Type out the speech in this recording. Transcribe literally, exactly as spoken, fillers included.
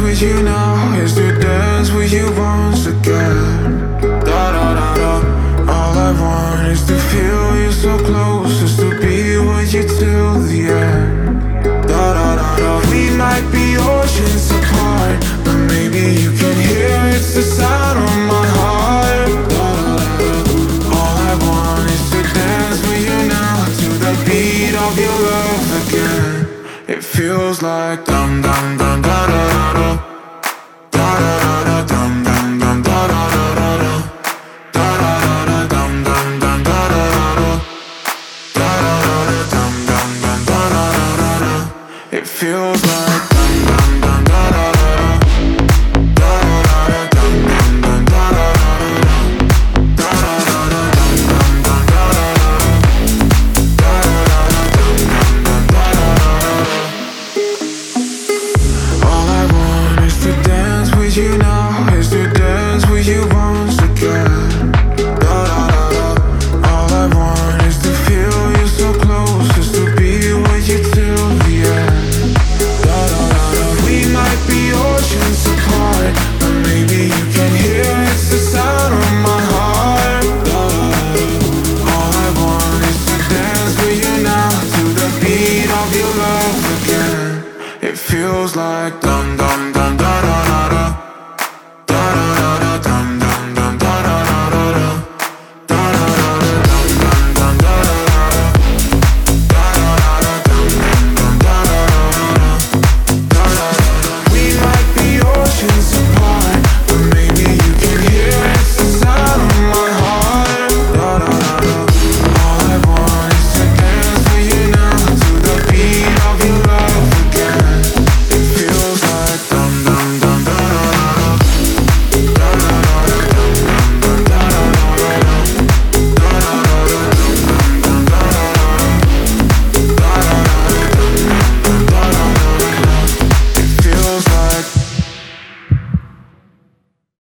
with you now is to dance with you once again. Da da da da. All I want is to feel you so close, is to be with you till the end. Da da da da. We might be oceans apart, but maybe you can hear it's the sound of my heart. Da da da da. All I want is to dance with you now to the beat of your love again. It feels like dum dum dum da da da da. Da da da da dum dum dum da da da da da. Da da da da dum dum dum da da da da. Da da da da dum dum dum da da da da da. It feels like dum dum dum da da da da. Da da da da dum dum dum da da da da da. Da da da da dum dum dum da da da da. Da da da da dum dum dum da da da da. All I want is to dance with you now, is to dance with you once again. Da da da da. All I want is to feel you so close, is to be with you till the end. Da da da da. We might be oceans apart, but maybe you can hear it's the sound of my heart. Da da da da. All I want is to dance with you now to the beat of your love again. It feels like dum dum.